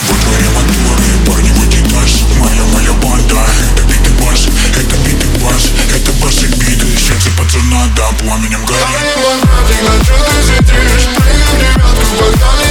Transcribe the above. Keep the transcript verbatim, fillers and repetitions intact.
Во дворе моторы, парни в экипаж. Моя, моя банда, это битый бас, это битый бас, это бас и биты. Сердце пацана, да, пламенем горит. Я не фанатик, на чё ты сидишь? Прыгай в девятку, погнали.